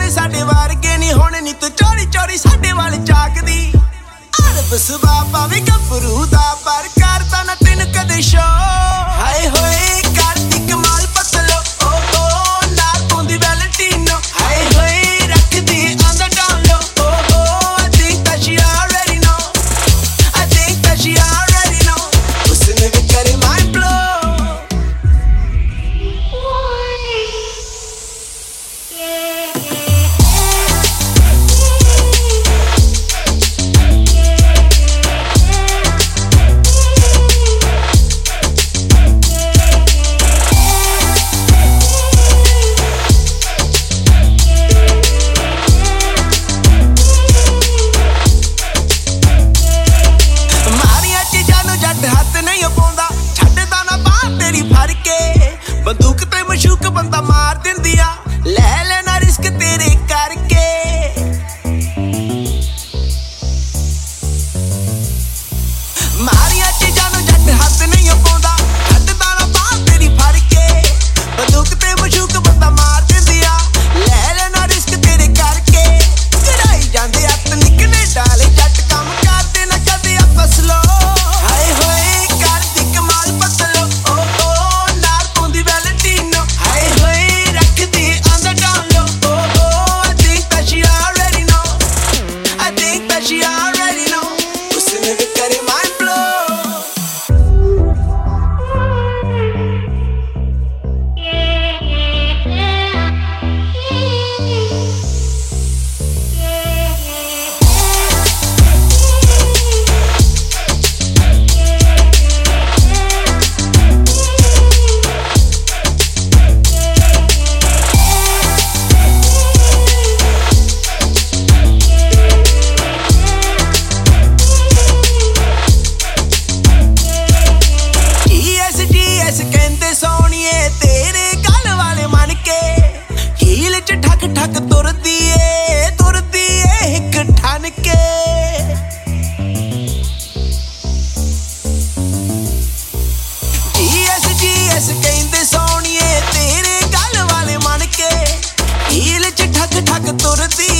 ਹੁਣ ਸਾਡੇ ਵਰਗੇ ਨਹੀਂ ਹੁਣ ਨੀ ਤੂੰ ਚੋਰੀ ਚੋਰੀ ਸਾਡੇ ਵੱਲ ਝਾਕਦੀ ਅਰਬ ਸੁਭਾਅ ਵੀ ਗੱਭਰੂ ਦਾ ਪਰ ਕਰਦਾ ਨਾ ਤੈਨੂੰ ਕਦੇ ਸ਼ੋ ਹਾਏ ਹੋਏ ਕਰਦੀ ਕਮਾਲ ਪਤਲੋ ਓ ਨਾ ਪੁੰਦੀ ਵੈਲੈਂਟੀਨੋ ਹਾਏ ਹੋਏ ਰੱਖਦੀ on the down low I think that she already know I think that she already know ਉਸਨੇ ਵੀ ਕਰੇ mind blow ਬੰਦੂਕ ਤੇ ਮਸ਼ੂਕ ਬੰਦਾ ਮਾਰ ਦਿੰਦੀਆਂ ਲੈ ਲੈਣਾ ਰਿਸਕ ਤੇਰੇ ਕਰਕੇ ਮਾਰੀਆਂ ਚੀਜ਼ਾਂ ਨੂੰ ਜੱਟ ਹੱਥ ਨਹੀਂ ਪਾਉਂਦਾ ਛੱਡਦਾ ਨਾ ਬਾਹ ਤੇਰੀ ਫੜ ਕੇ ਬੰਦੂਕ ਤੇ ਮਸ਼ੂਕ ਬੰਦਾ ਮਾਰ ਦਿੰਦੀਆਂ ਲੈ ਲੈਣਾ ਰਿਸਕ ਤੇਰੇ ਕਰਕੇ ਕਰਾਈ ਜਾਂਦੇ ਹੱਥ ਨਿਕਲੇ ਡਾਲੇ ਜੱਟ ਕੰਮ ਕਰਦੇ ਨਾ ਕਦੇ ਆਪਾਂ ਸਲੋ ਹਾਏ ਹੋਏ ਕਰਦੀ ਕਮਾਲ ਪਤਲੋ she already know usne bhi kare mind blow ਸੋਹਣੀਏ ਤੇਰੇ ਗੱਲ ਵਾਲੇ ਮਨ ਕੇ ਹੀਲ ਚ ਠੱਕ ਠੱਕ ਤੁਰਦੀ ਏ ਇੱਕ ਠਨ ਕੇ GS ਕਹਿੰਦੇ ਸੋਹਣੀਏ ਤੇਰੇ ਗੱਲ ਵਾਲੇ ਮਨ ਕੇ ਹੀਲ ਚ ਠੱਕ ਠੱਕ ਤੁਰਦੀ